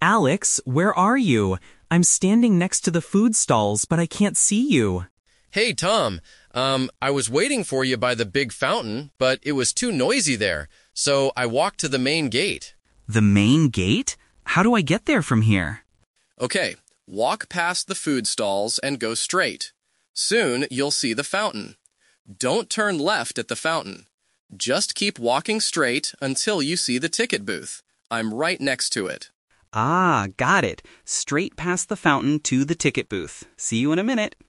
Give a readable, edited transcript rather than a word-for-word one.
Alex, where are you? I'm standing next to the food stalls, but I can't see you. Hey, Tom. I was waiting for you by the big fountain, but it was too noisy there, so I walked to the main gate. The main gate? How do I get there from here? Okay, walk past the food stalls and go straight. Soon you'll see the fountain. Don't turn left at the fountain. Just keep walking straight until you see the ticket booth. I'm right next to it. Ah, got it. Straight past the fountain to the ticket booth. See you in a minute.